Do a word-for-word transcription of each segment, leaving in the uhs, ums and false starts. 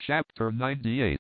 Chapter ninety-eight.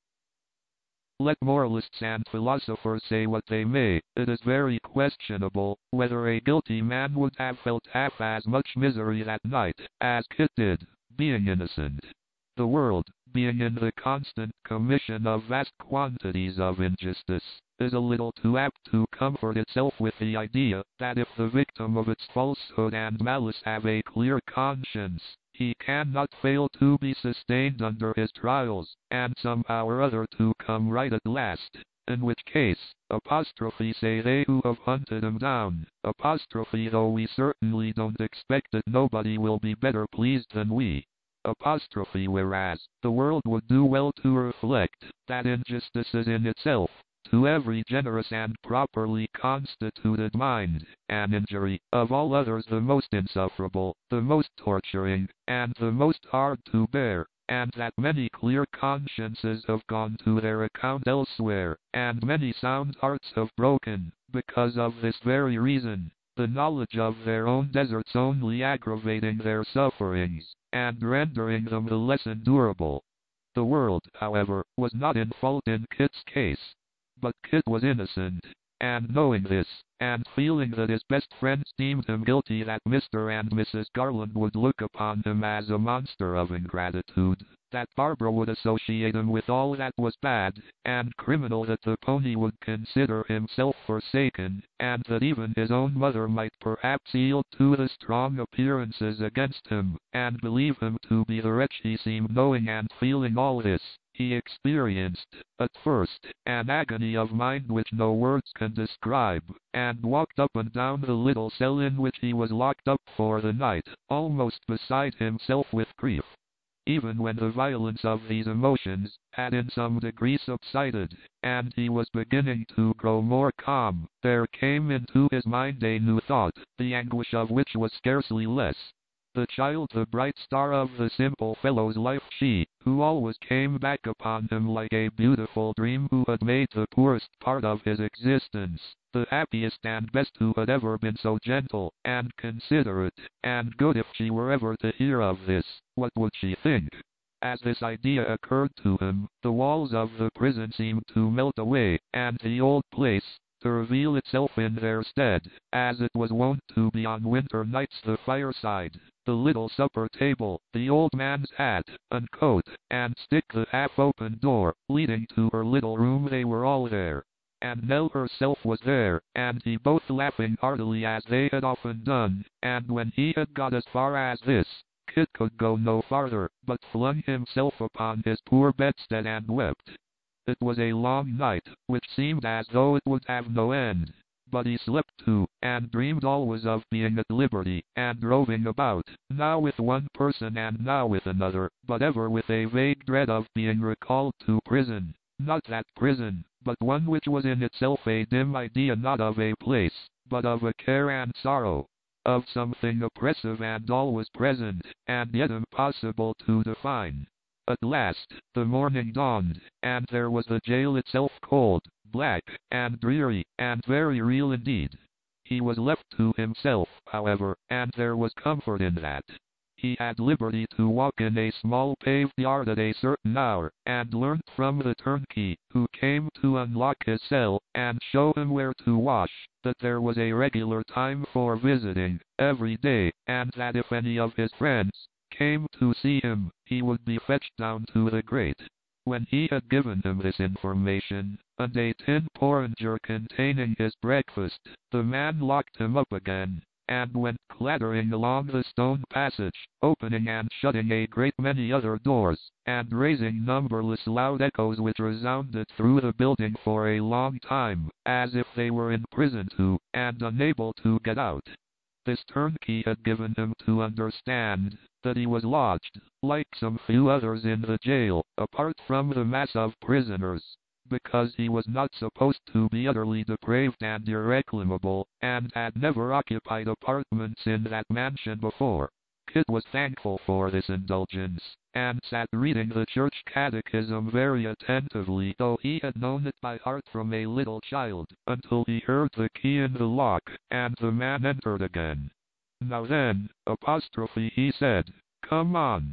Let moralists and philosophers say what they may, it is very questionable whether a guilty man would have felt half as much misery that night as Kit did, being innocent. The world, being in the constant commission of vast quantities of injustice, is a little too apt to comfort itself with the idea that if the victim of its falsehood and malice have a clear conscience, he cannot fail to be sustained under his trials, and somehow or other to come right at last. In which case, apostrophe say they who have hunted him down, apostrophe though we certainly don't expect it, nobody will be better pleased than we. Apostrophe whereas, the world would do well to reflect, that injustice is in itself, to every generous and properly constituted mind, an injury, of all others the most insufferable, the most torturing, and the most hard to bear, and that many clear consciences have gone to their account elsewhere, and many sound hearts have broken, because of this very reason, the knowledge of their own deserts only aggravating their sufferings, and rendering them the less endurable. The world, however, was not in fault in Kit's case. But Kit was innocent, and knowing this, and feeling that his best friends deemed him guilty, that Mister and Missus Garland would look upon him as a monster of ingratitude, that Barbara would associate him with all that was bad and criminal, that the pony would consider himself forsaken, and that even his own mother might perhaps yield to the strong appearances against him, and believe him to be the wretch he seemed. Knowing and feeling all this, he experienced, at first, an agony of mind which no words can describe, and walked up and down the little cell in which he was locked up for the night, almost beside himself with grief. Even when the violence of these emotions had in some degree subsided, and he was beginning to grow more calm, there came into his mind a new thought, the anguish of which was scarcely less. The child, the bright star of the simple fellow's life, she, who always came back upon him like a beautiful dream, who had made the poorest part of his existence the happiest and best, who had ever been so gentle, and considerate, and good. If she were ever to hear of this, what would she think? As this idea occurred to him, the walls of the prison seemed to melt away, and the old place to reveal itself in their stead, as it was wont to be on winter nights. The fireside, the little supper table, the old man's hat and coat and stick, the half-open door leading to her little room, they were all there. And Nell herself was there, and he, both laughing heartily as they had often done, and when he had got as far as this, Kit could go no farther, but flung himself upon his poor bedstead and wept. It was a long night, which seemed as though it would have no end, but he slept too, and dreamed always of being at liberty, and roving about, now with one person and now with another, but ever with a vague dread of being recalled to prison. Not that prison, but one which was in itself a dim idea, not of a place, but of a care and sorrow, of something oppressive and always present, and yet impossible to define. At last, the morning dawned, and there was the jail itself, cold, black, and dreary, and very real indeed. He was left to himself, however, and there was comfort in that. He had liberty to walk in a small paved yard at a certain hour, and learnt from the turnkey, who came to unlock his cell, and show him where to wash, that there was a regular time for visiting, every day, and that if any of his friends came to see him, he would be fetched down to the grate. When he had given him this information, and a tin porringer containing his breakfast, the man locked him up again, and went clattering along the stone passage, opening and shutting a great many other doors, and raising numberless loud echoes which resounded through the building for a long time, as if they were in prison too, and unable to get out. This turnkey had given him to understand that he was lodged, like some few others in the jail, apart from the mass of prisoners, because he was not supposed to be utterly depraved and irreclaimable, and had never occupied apartments in that mansion before. Kit was thankful for this indulgence, and sat reading the church catechism very attentively, though he had known it by heart from a little child, until he heard the key in the lock, and the man entered again. "Now then, apostrophe," he said, "come on."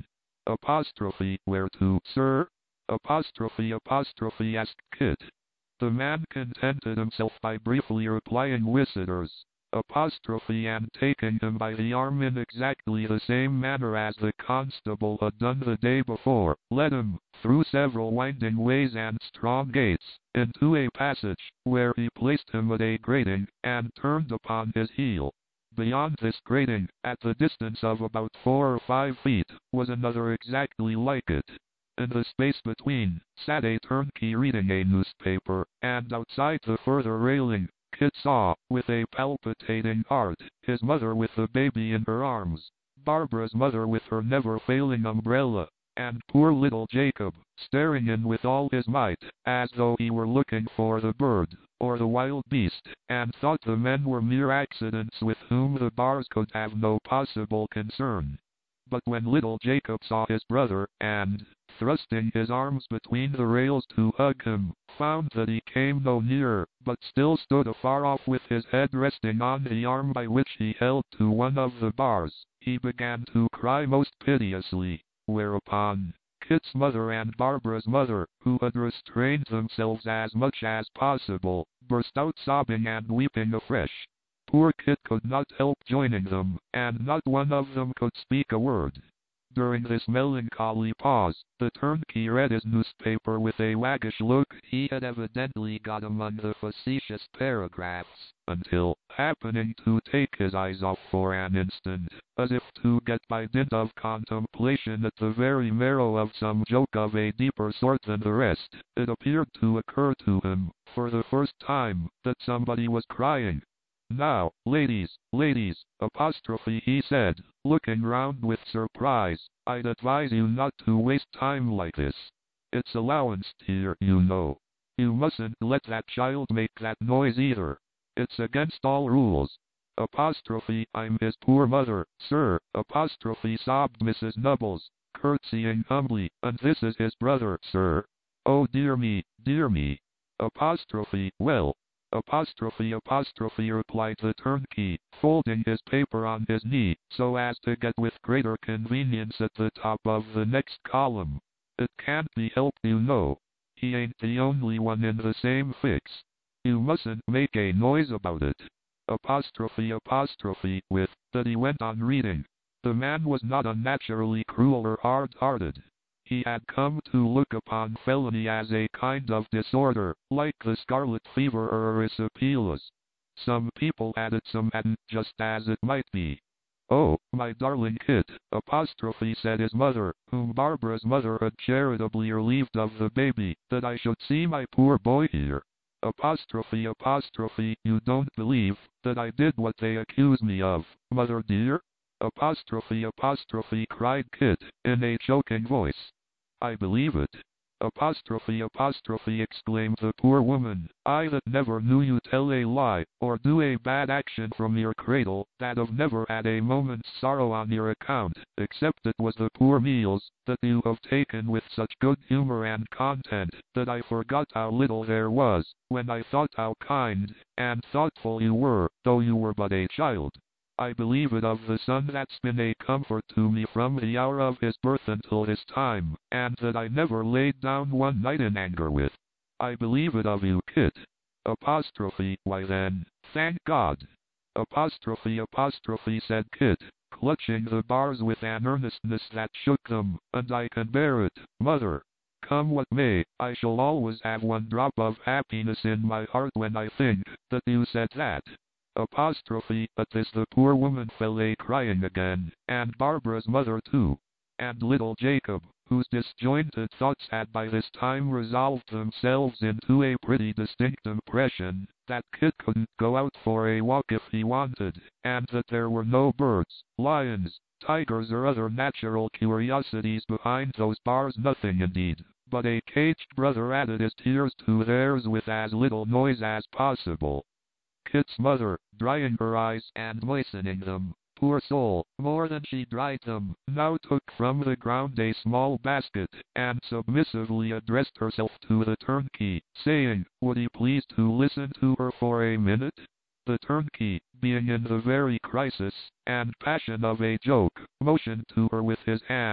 Apostrophe, where to, sir? Apostrophe apostrophe asked Kit. The man contented himself by briefly replying visitors. Apostrophe and taking him by the arm in exactly the same manner as the constable had done the day before, led him, through several winding ways and strong gates, into a passage, where he placed him at a grating, and turned upon his heel. Beyond this grating, at the distance of about four or five feet, was another exactly like it. In the space between, sat a turnkey reading a newspaper, and outside the further railing, Kit saw, with a palpitating heart, his mother with the baby in her arms, Barbara's mother with her never-failing umbrella, and poor little Jacob, staring in with all his might, as though he were looking for the bird, or the wild beast, and thought the men were mere accidents with whom the bars could have no possible concern. But when little Jacob saw his brother, and, thrusting his arms between the rails to hug him, found that he came no nearer, but still stood afar off with his head resting on the arm by which he held to one of the bars, he began to cry most piteously, whereupon Kit's mother and Barbara's mother, who had restrained themselves as much as possible, burst out sobbing and weeping afresh. Poor Kit could not help joining them, and not one of them could speak a word. During this melancholy pause, the turnkey read his newspaper with a waggish look he had evidently got among the facetious paragraphs, until, happening to take his eyes off for an instant, as if to get by dint of contemplation at the very marrow of some joke of a deeper sort than the rest, it appeared to occur to him, for the first time, that somebody was crying. "Now, ladies, ladies, apostrophe," he said, looking round with surprise, "I'd advise you not to waste time like this. It's allowance here, you know. You mustn't let that child make that noise either. It's against all rules. Apostrophe, I'm his poor mother, sir, apostrophe, sobbed Missus Nubbles, curtsying humbly, and this is his brother, sir. Oh dear me, dear me. Apostrophe, well, apostrophe apostrophe replied the turnkey, folding his paper on his knee, so as to get with greater convenience at the top of the next column. It can't be helped, you know. He ain't the only one in the same fix. You mustn't make a noise about it. Apostrophe apostrophe with, that he went on reading. The man was not unnaturally cruel or hard-hearted. He had come to look upon felony as a kind of disorder, like the scarlet fever or erysipelas. Some people had it, some hadn't, just as it might be. "Oh, my darling Kit," apostrophe said his mother, whom Barbara's mother had charitably relieved of the baby, "that I should see my poor boy here. Apostrophe apostrophe, you don't believe that I did what they accuse me of, mother dear?" Apostrophe apostrophe cried Kit, in a choking voice. "I believe it." Apostrophe apostrophe exclaimed the poor woman, "I that never knew you tell a lie, or do a bad action from your cradle, that have never had a moment's sorrow on your account, except it was the poor meals, that you have taken with such good humor and content, that I forgot how little there was, when I thought how kind and thoughtful you were, though you were but a child. I believe it of the son that's been a comfort to me from the hour of his birth until this time, and that I never laid down one night in anger with. I believe it of you, Kit." Apostrophe, "Why then, thank God." Apostrophe apostrophe said Kit, clutching the bars with an earnestness that shook them, "and I can bear it, mother. Come what may, I shall always have one drop of happiness in my heart when I think that you said that." Apostrophe, at this the poor woman fell a-crying again, and Barbara's mother too, and little Jacob, whose disjointed thoughts had by this time resolved themselves into a pretty distinct impression, that Kit couldn't go out for a walk if he wanted, and that there were no birds, lions, tigers or other natural curiosities behind those bars, nothing indeed, but a caged brother added his tears to theirs with as little noise as possible. Kit's mother, drying her eyes and moistening them, poor soul, more than she dried them, now took from the ground a small basket, and submissively addressed herself to the turnkey, saying, would he please to listen to her for a minute? The turnkey, being in the very crisis and passion of a joke, motioned to her with his hand,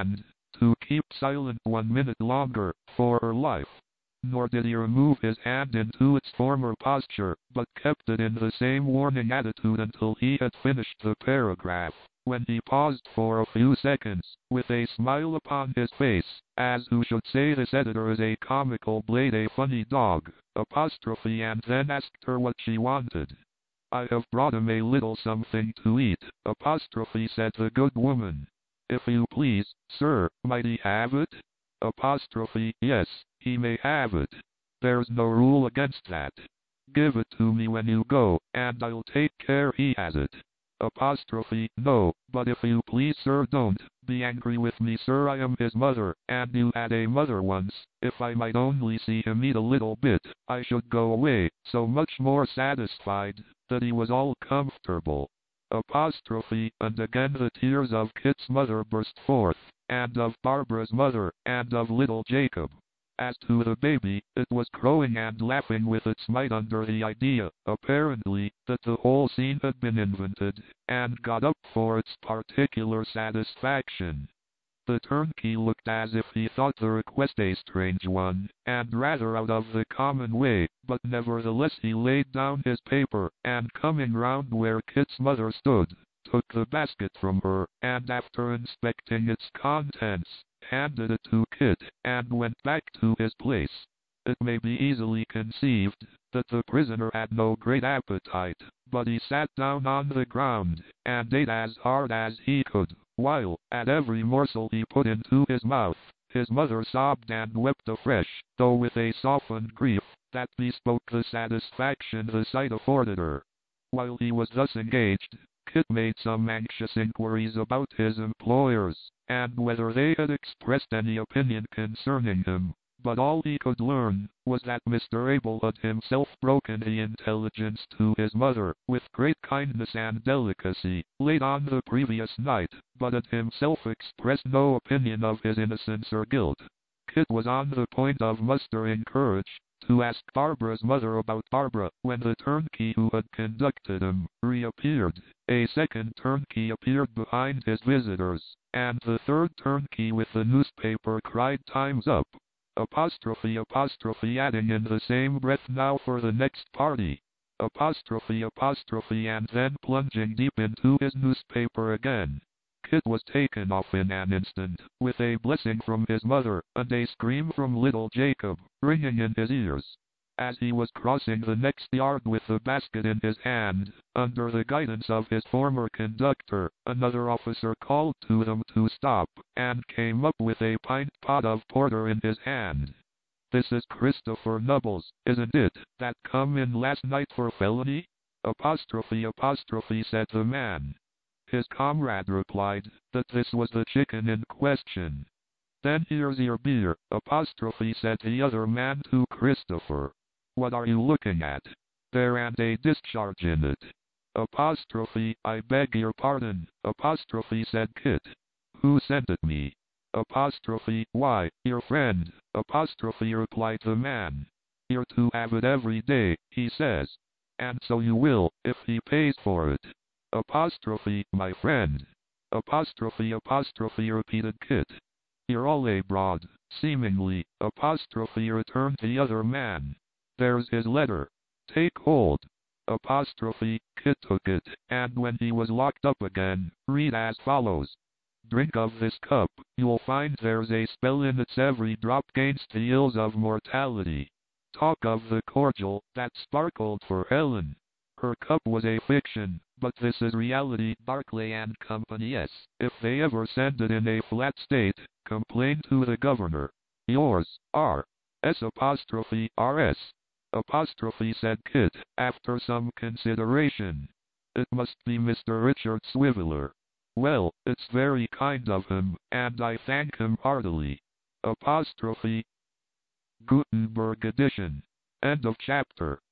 to keep silent one minute longer, for her life. Nor did he remove his hand into its former posture, but kept it in the same warning attitude until he had finished the paragraph, when he paused for a few seconds, with a smile upon his face, as who should say this editor is a comical blade, a funny dog, apostrophe, and then asked her what she wanted. "I have brought him a little something to eat," apostrophe, said the good woman. "If you please, sir, might he have it?" Apostrophe, "Yes, he may have it. There's no rule against that. Give it to me when you go, and I'll take care he has it." Apostrophe, "No, but if you please, sir, don't be angry with me, sir. I am his mother, and you had a mother once. If I might only see him eat a little bit, I should go away so much more satisfied that he was all comfortable." Apostrophe, and again the tears of Kit's mother burst forth, and of Barbara's mother, and of little Jacob. As to the baby, it was crowing and laughing with its might under the idea, apparently, that the whole scene had been invented, and got up for its particular satisfaction. The turnkey looked as if he thought the request a strange one, and rather out of the common way, but nevertheless he laid down his paper, and coming round where Kit's mother stood, took the basket from her, and after inspecting its contents, handed it to Kit, and went back to his place. It may be easily conceived that the prisoner had no great appetite, but he sat down on the ground, and ate as hard as he could, while, at every morsel he put into his mouth, his mother sobbed and wept afresh, though with a softened grief that bespoke the satisfaction the sight afforded her. While he was thus engaged, Kit made some anxious inquiries about his employers, and whether they had expressed any opinion concerning him, but all he could learn was that Mister Abel had himself broken the intelligence to his mother, with great kindness and delicacy, late on the previous night, but had himself expressed no opinion of his innocence or guilt. Kit was on the point of mustering courage to ask Barbara's mother about Barbara, when the turnkey who had conducted him reappeared. A second turnkey appeared behind his visitors, and the third turnkey with the newspaper cried, "Time's up!" Apostrophe apostrophe, adding in the same breath, "Now for the next party!" Apostrophe apostrophe, and then plunging deep into his newspaper again. Kit was taken off in an instant, with a blessing from his mother, and a scream from little Jacob, ringing in his ears. As he was crossing the next yard with the basket in his hand, under the guidance of his former conductor, another officer called to them to stop, and came up with a pint pot of porter in his hand. "This is Christopher Nubbles, isn't it, that come in last night for felony?" Apostrophe apostrophe, said the man. His comrade replied that this was the chicken in question. "Then here's your beer," apostrophe, said the other man to Christopher. "What are you looking at? There ain't a discharge in it." Apostrophe, "I beg your pardon," apostrophe, said Kit. "Who sent it me?" Apostrophe, "Why, your friend," apostrophe, replied the man. "You're to have it every day, he says. And so you will, if he pays for it." Apostrophe, "My friend." Apostrophe apostrophe, repeated Kit. "You're all abroad, seemingly," apostrophe, returned the other man. "There's his letter. Take hold." Apostrophe, Kit took it, and when he was locked up again, read as follows: "Drink of this cup, you'll find there's a spell in it's every drop 'gainst the ills of mortality. Talk of the cordial that sparkled for Helen. Her cup was a fiction, but this is reality. Barclay and Company. S. If they ever send it in a flat state, complain to the governor. Yours, R. S. apostrophe R S. Apostrophe, said Kit, after some consideration. "It must be Mister Richard Swiveller. Well, it's very kind of him, and I thank him heartily." Apostrophe Gutenberg edition. End of chapter.